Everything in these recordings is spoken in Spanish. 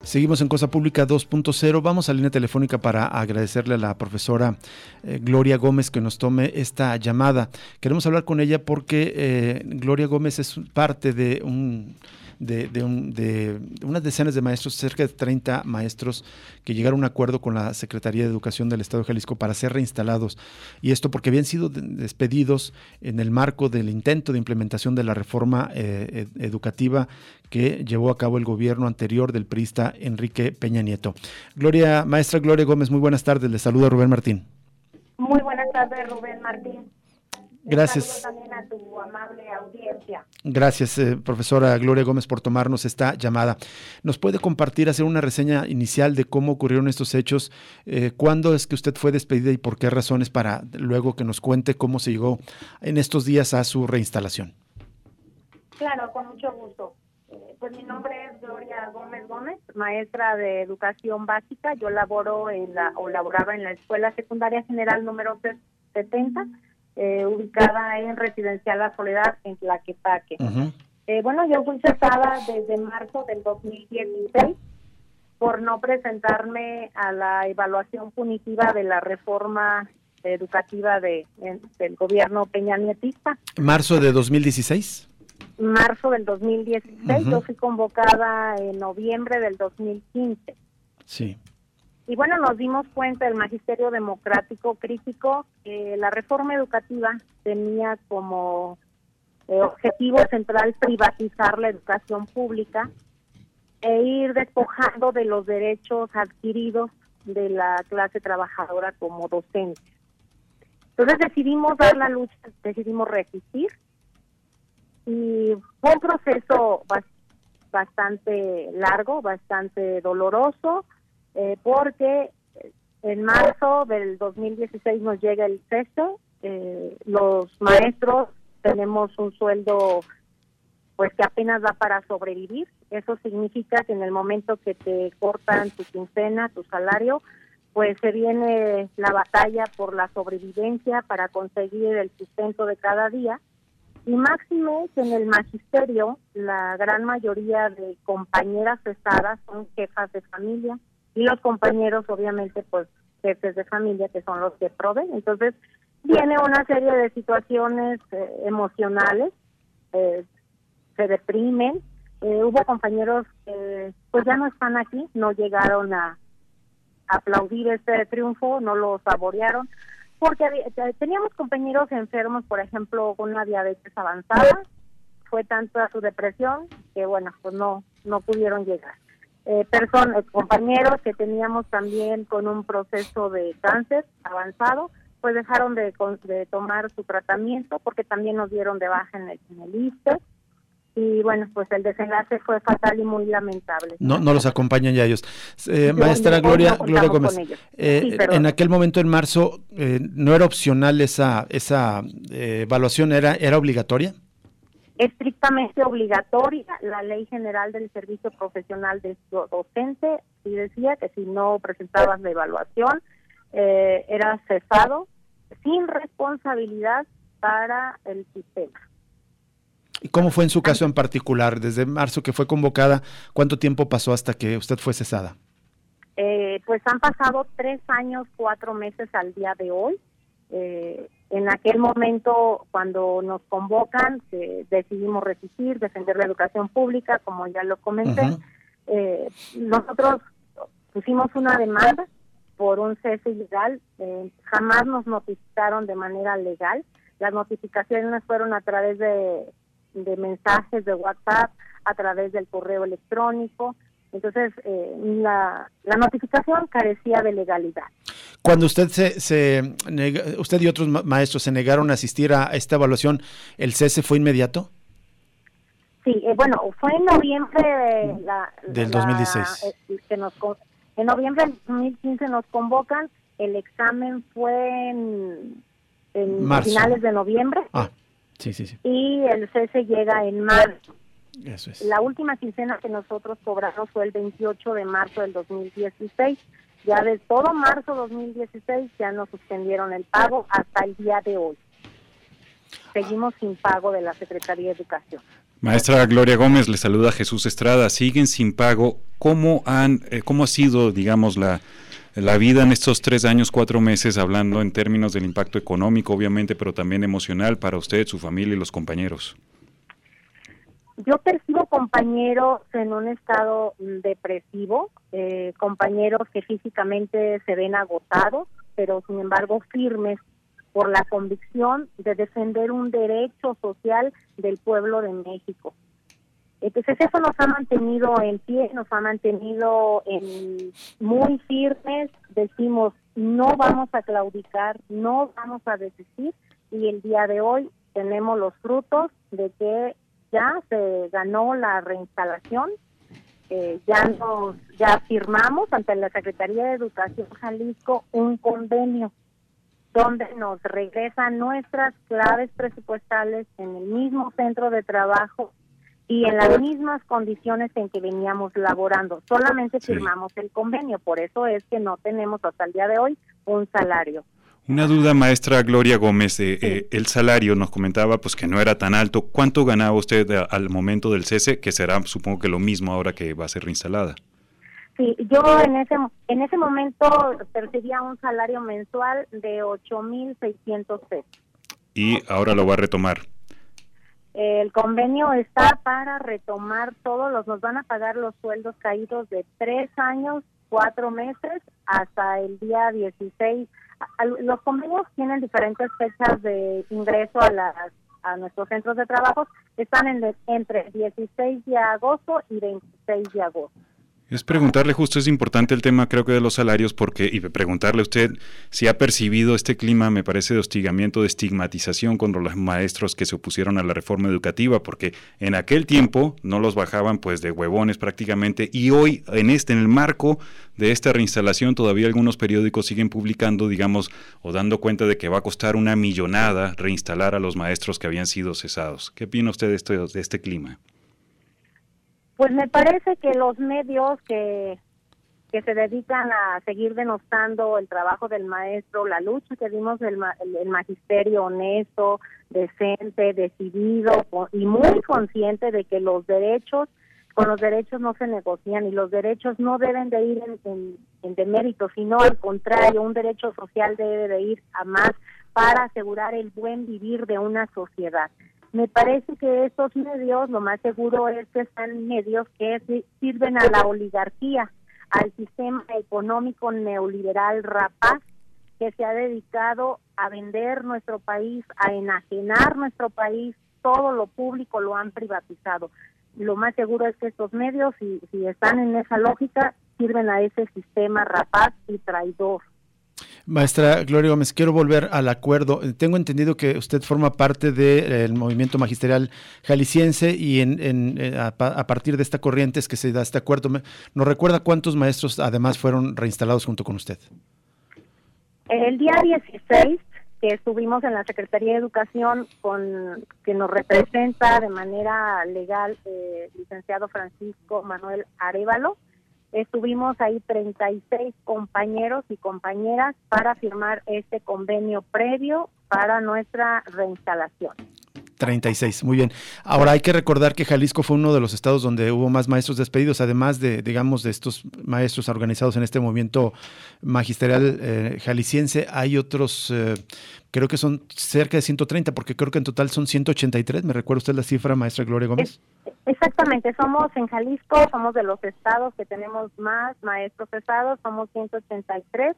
Seguimos en Cosa Pública 2.0. Vamos a línea telefónica para agradecerle a la profesora Gloria Gómez que nos tome esta llamada. Queremos hablar con ella porque Gloria Gómez es parte de unas decenas de maestros, cerca de 30 maestros que llegaron a un acuerdo con la Secretaría de Educación del Estado de Jalisco para ser reinstalados. Y esto porque habían sido despedidos en el marco del intento de implementación de la reforma educativa que llevó a cabo el gobierno anterior del priista Enrique Peña Nieto. Maestra Gloria Gómez, muy buenas tardes. Le saluda Rubén Martín. Muy buenas tardes, Rubén Martín. Gracias. También a tu amable audiencia. Gracias, profesora Gloria Gómez, por tomarnos esta llamada. ¿Nos puede compartir, hacer una reseña inicial de cómo ocurrieron estos hechos? ¿Cuándo es que usted fue despedida y por qué razones, para luego que nos cuente cómo se llegó en estos días a su reinstalación? Claro, con mucho gusto. Pues mi nombre es Gloria Gómez, maestra de educación básica. Yo laboraba en la Escuela Secundaria General número 70, ubicada en Residencial La Soledad, en Tlaquepaque. Uh-huh. Yo fui cesada desde marzo del 2016 por no presentarme a la evaluación punitiva de la reforma educativa del gobierno peñanietista. ¿Marzo de 2016? Marzo del 2016, uh-huh. Yo fui convocada en noviembre del 2015. Sí. Y nos dimos cuenta, el Magisterio Democrático crítico, que la reforma educativa tenía como objetivo central privatizar la educación pública e ir despojando de los derechos adquiridos de la clase trabajadora como docente. Entonces decidimos dar la lucha, decidimos resistir, y fue un proceso bastante largo, bastante doloroso, porque en marzo del 2016 nos llega el cese. Los maestros tenemos un sueldo pues que apenas da para sobrevivir. Eso significa que en el momento que te cortan tu quincena, tu salario, pues se viene la batalla por la sobrevivencia para conseguir el sustento de cada día. Y máxime que en el magisterio la gran mayoría de compañeras cesadas son jefas de familia, y los compañeros obviamente pues jefes de familia, que son los que proveen. Entonces viene una serie de situaciones emocionales, se deprimen. Hubo compañeros que pues ya no están aquí, no llegaron a aplaudir este triunfo, no lo saborearon, porque teníamos compañeros enfermos, por ejemplo, con una diabetes avanzada. Fue tanta su depresión que pues no pudieron llegar. Compañeros que teníamos también con un proceso de cáncer avanzado, pues dejaron de tomar su tratamiento, porque también nos dieron de baja en el ISSSTE. Y pues el desenlace fue fatal y muy lamentable. No los acompañan ya ellos. Maestra Gloria Gómez, sí, en aquel momento en marzo, ¿no era opcional esa evaluación? ¿Era obligatoria? Estrictamente obligatoria. La Ley General del Servicio Profesional de Docente sí decía que si no presentabas la evaluación, eras cesado sin responsabilidad para el sistema. ¿Y cómo fue en su caso en particular? Desde marzo que fue convocada, ¿cuánto tiempo pasó hasta que usted fue cesada? Pues han pasado 3 años, 4 meses al día de hoy. En aquel momento, cuando nos convocan, decidimos resistir, defender la educación pública, como ya lo comenté. Uh-huh. Nosotros pusimos una demanda por un cese ilegal. Jamás nos notificaron de manera legal. Las notificaciones fueron a través de mensajes de WhatsApp, a través del correo electrónico. Entonces, la notificación carecía de legalidad. Cuando usted usted y otros maestros se negaron a asistir a esta evaluación, ¿el cese fue inmediato? Sí, fue en noviembre del 2016. En noviembre del 2015 nos convocan. El examen fue en finales de noviembre. Sí. Y el cese llega en marzo. Eso es. La última quincena que nosotros cobramos fue el 28 de marzo del 2016. Ya de todo marzo 2016 ya nos suspendieron el pago hasta el día de hoy. Seguimos sin pago de la Secretaría de Educación. Maestra Gloria Gómez, le saluda Jesús Estrada. Siguen sin pago. ¿Cómo ha sido, digamos, la vida en estos 3 años, 4 meses, hablando en términos del impacto económico, obviamente, pero también emocional para usted, su familia y los compañeros? Yo percibo compañeros en un estado depresivo, compañeros que físicamente se ven agotados, pero sin embargo firmes por la convicción de defender un derecho social del pueblo de México. Entonces eso nos ha mantenido en pie, nos ha mantenido muy firmes. Decimos, no vamos a claudicar, no vamos a desistir, y el día de hoy tenemos los frutos de que ya se ganó la reinstalación. Ya firmamos ante la Secretaría de Educación Jalisco un convenio donde nos regresan nuestras claves presupuestales en el mismo centro de trabajo y en las mismas condiciones en que veníamos laborando. Solamente firmamos el convenio, por eso es que no tenemos hasta el día de hoy un salario. Una duda, maestra Gloria Gómez, el salario nos comentaba pues que no era tan alto. ¿Cuánto ganaba usted al momento del cese? Que será, supongo que lo mismo ahora que va a ser reinstalada. Sí, yo en ese momento percibía un salario mensual de 8,600 pesos. ¿Y ahora lo va a retomar? El convenio está para retomar nos van a pagar los sueldos caídos de 3 años, 4 meses, hasta el día 16. Los convenios tienen diferentes fechas de ingreso a nuestros centros de trabajo, están entre 16 de agosto y 26 de agosto. Es preguntarle, justo es importante el tema, creo que de los salarios, y preguntarle a usted si ha percibido este clima, me parece, de hostigamiento, de estigmatización contra los maestros que se opusieron a la reforma educativa, porque en aquel tiempo no los bajaban pues de huevones prácticamente, y hoy en el marco de esta reinstalación todavía algunos periódicos siguen publicando, digamos, o dando cuenta de que va a costar una millonada reinstalar a los maestros que habían sido cesados. ¿Qué opina usted de este clima? Pues me parece que los medios que se dedican a seguir denostando el trabajo del maestro, la lucha que dimos el magisterio honesto, decente, decidido y muy consciente de que con los derechos no se negocian y los derechos no deben de ir en demérito, sino al contrario, un derecho social debe de ir a más para asegurar el buen vivir de una sociedad. Me parece que estos medios, lo más seguro es que están medios que sirven a la oligarquía, al sistema económico neoliberal rapaz, que se ha dedicado a vender nuestro país, a enajenar nuestro país, todo lo público lo han privatizado. Lo más seguro es que estos medios, si están en esa lógica, sirven a ese sistema rapaz y traidor. Maestra Gloria Gómez, quiero volver al acuerdo. Tengo entendido que usted forma parte del movimiento magisterial jalisciense y a partir de esta corriente es que se da este acuerdo. ¿Nos recuerda cuántos maestros además fueron reinstalados junto con usted? El día 16, que estuvimos en la Secretaría de Educación, que nos representa de manera legal licenciado Francisco Manuel Arévalo, estuvimos ahí 36 compañeros y compañeras para firmar este convenio previo para nuestra reinstalación. 36, muy bien. Ahora hay que recordar que Jalisco fue uno de los estados donde hubo más maestros despedidos, además de, digamos, de estos maestros organizados en este movimiento magisterial jalisciense. Hay otros, creo que son cerca de 130, porque creo que en total son 183. ¿Me recuerda usted la cifra, maestra Gloria Gómez? Exactamente, somos en Jalisco, somos de los estados que tenemos más maestros cesados, somos 183,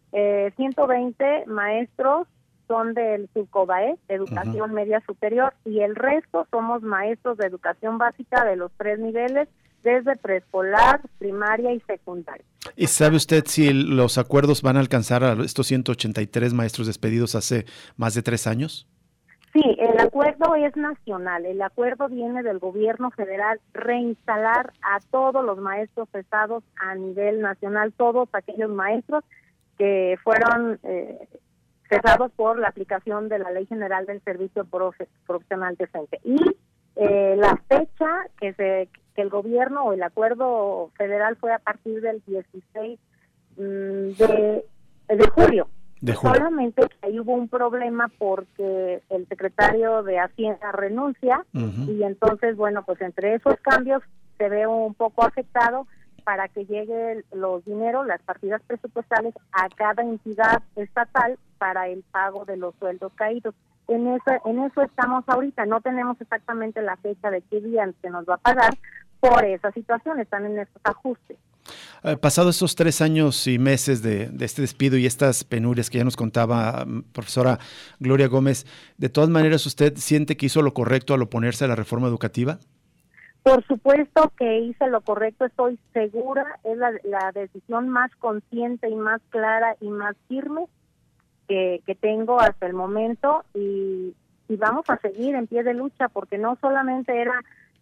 120 maestros son del Subcobae, educación media superior, y el resto somos maestros de educación básica de los 3 niveles, desde preescolar, primaria y secundaria. ¿Y sabe usted si los acuerdos van a alcanzar a estos 183 maestros despedidos hace más de 3 años? Sí, el acuerdo es nacional, el acuerdo viene del gobierno federal, reinstalar a todos los maestros cesados a nivel nacional, todos aquellos maestros que fueron cesados por la aplicación de la Ley General del Servicio Profesional Decente. Y la fecha que el gobierno o el acuerdo federal fue a partir del 16 de julio. Solamente que ahí hubo un problema porque el secretario de Hacienda renuncia y entonces, bueno, pues entre esos cambios se ve un poco afectado para que lleguen los dineros, las partidas presupuestales a cada entidad estatal para el pago de los sueldos caídos. En eso estamos ahorita, no tenemos exactamente la fecha de qué día se nos va a pagar por esa situación, están en estos ajustes. Pasado estos 3 años y meses de este despido y estas penurias que ya nos contaba profesora Gloria Gómez, ¿de todas maneras usted siente que hizo lo correcto al oponerse a la reforma educativa? Por supuesto que hice lo correcto, estoy segura, es la decisión más consciente y más clara y más firme que tengo hasta el momento y vamos a seguir en pie de lucha porque no solamente era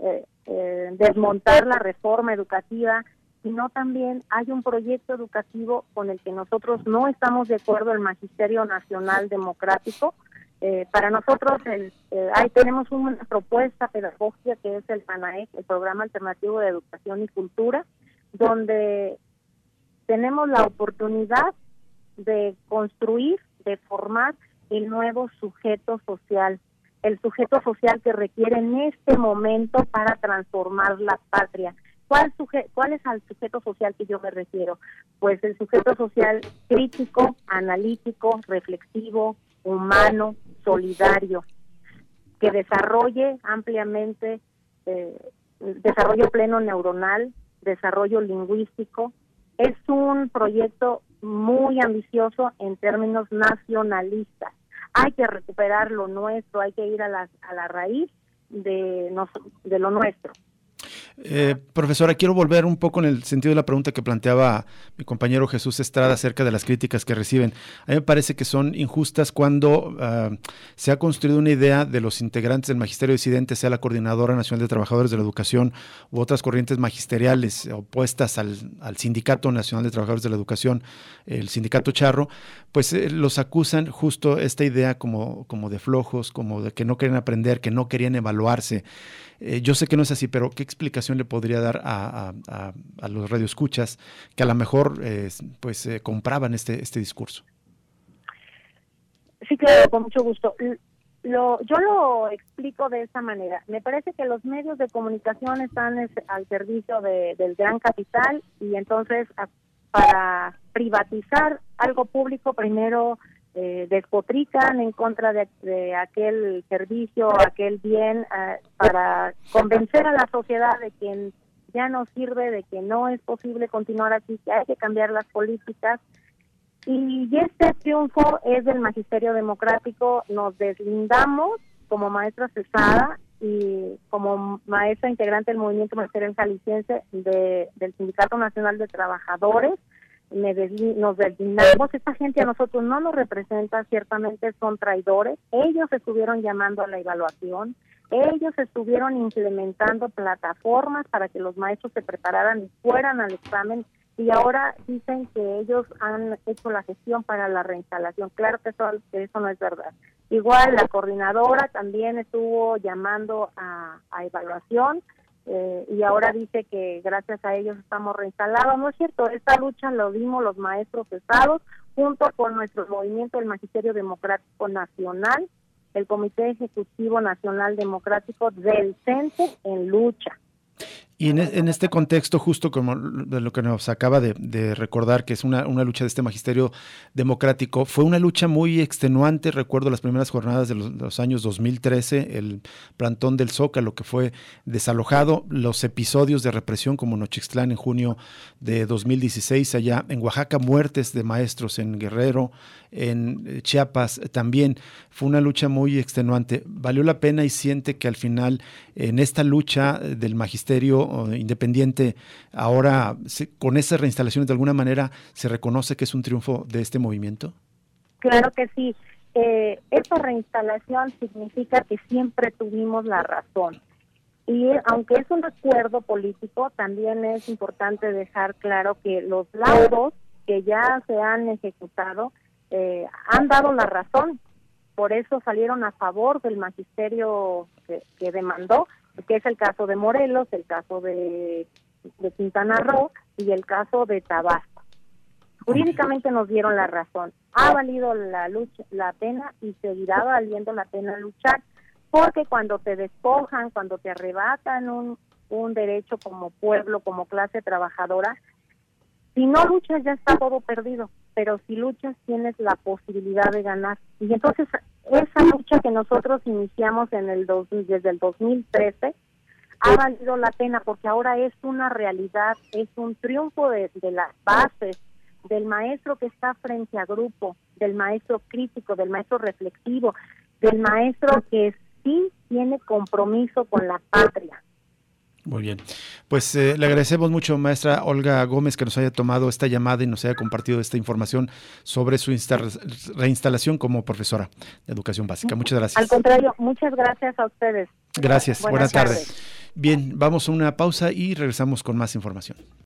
desmontar la reforma educativa, sino también hay un proyecto educativo con el que nosotros no estamos de acuerdo, el Magisterio Nacional Democrático. Para nosotros tenemos una propuesta pedagógica que es el PANAEC, el Programa Alternativo de Educación y Cultura, donde tenemos la oportunidad de construir, de formar el nuevo sujeto social, el sujeto social que requiere en este momento para transformar la patria. ¿Cuál es el sujeto social que yo me refiero? Pues el sujeto social crítico, analítico, reflexivo, humano, solidario, que desarrolle ampliamente desarrollo pleno neuronal, desarrollo lingüístico. Es un proyecto muy ambicioso en términos nacionalistas. Hay que recuperar lo nuestro, hay que ir a la raíz de lo nuestro. Profesora, quiero volver un poco en el sentido de la pregunta que planteaba mi compañero Jesús Estrada acerca de las críticas que reciben. A mí me parece que son injustas cuando se ha construido una idea de los integrantes del Magisterio Disidente, sea la Coordinadora Nacional de Trabajadores de la Educación u otras corrientes magisteriales opuestas al Sindicato Nacional de Trabajadores de la Educación, el Sindicato Charro, pues los acusan justo esta idea como de flojos, como de que no querían aprender, que no querían evaluarse. Yo sé que no es así, pero ¿qué explicación le podría dar a los radioescuchas que a lo mejor compraban este discurso? Sí, claro, con mucho gusto. Yo lo explico de esta manera. Me parece que los medios de comunicación están al servicio del gran capital y entonces para privatizar algo público primero despotrican en contra de aquel servicio, aquel bien, para convencer a la sociedad de que ya no sirve, de que no es posible continuar así, que hay que cambiar las políticas. Y este triunfo es del Magisterio Democrático. Nos deslindamos como maestra cesada y como maestra integrante del Movimiento Magisterial Jalisciense del Sindicato Nacional de Trabajadores. Nos deslindamos. Esta gente a nosotros no nos representa, ciertamente son traidores. Ellos estuvieron llamando a la evaluación, ellos estuvieron implementando plataformas para que los maestros se prepararan y fueran al examen, y ahora dicen que ellos han hecho la gestión para la reinstalación. Claro que eso no es verdad. Igual la coordinadora también estuvo llamando a evaluación, y ahora dice que gracias a ellos estamos reinstalados. No es cierto, esta lucha lo dimos los maestros cesados junto con nuestro movimiento del Magisterio Democrático Nacional, el Comité Ejecutivo Nacional Democrático del CENTE en lucha. Y en este contexto, justo como de lo que nos acaba de recordar, que es una lucha de este magisterio democrático, fue una lucha muy extenuante. Recuerdo las primeras jornadas de los años 2013, el plantón del Zócalo que fue desalojado, los episodios de represión como Nochixtlán en junio de 2016, allá en Oaxaca, muertes de maestros en Guerrero, en Chiapas también. Fue una lucha muy extenuante. ¿Valió la pena y siente que al final en esta lucha del magisterio independiente, ahora con esas reinstalaciones de alguna manera se reconoce que es un triunfo de este movimiento? Claro que sí. Esta reinstalación significa que siempre tuvimos la razón. Y aunque es un acuerdo político, también es importante dejar claro que los laudos que ya se han ejecutado han dado la razón. Por eso salieron a favor del magisterio que demandó, que es el caso de Morelos, el caso de Quintana Roo y el caso de Tabasco. Jurídicamente nos dieron la razón. Ha valido la pena y seguirá valiendo la pena luchar, porque cuando te despojan, cuando te arrebatan un derecho como pueblo, como clase trabajadora, si no luchas ya está todo perdido, pero si luchas tienes la posibilidad de ganar. Y entonces esa lucha que nosotros iniciamos desde el 2013 ha valido la pena, porque ahora es una realidad, es un triunfo de las bases, del maestro que está frente a grupo, del maestro crítico, del maestro reflexivo, del maestro que sí tiene compromiso con la patria. Muy bien, pues le agradecemos mucho, maestra Olga Gómez, que nos haya tomado esta llamada y nos haya compartido esta información sobre su reinstalación como profesora de educación básica. Muchas gracias. Al contrario, muchas gracias a ustedes. Gracias, buenas tardes. tardes. Bien, vamos a una pausa y regresamos con más información.